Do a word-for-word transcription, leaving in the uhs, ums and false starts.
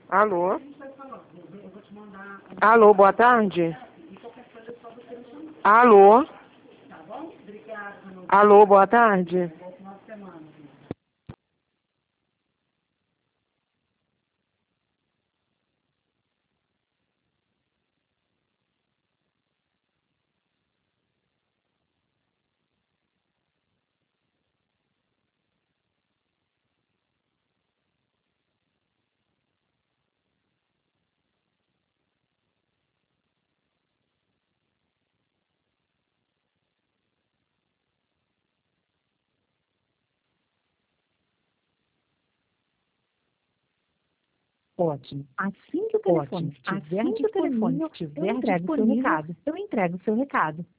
Alô? Alô, boa tarde. Alô? Alô, boa tarde. Ótimo. Assim que o telefone Ótimo. estiver Assim que o telefone disponível, estiver eu entrego o seu disponível, recado. Eu entrego o seu recado.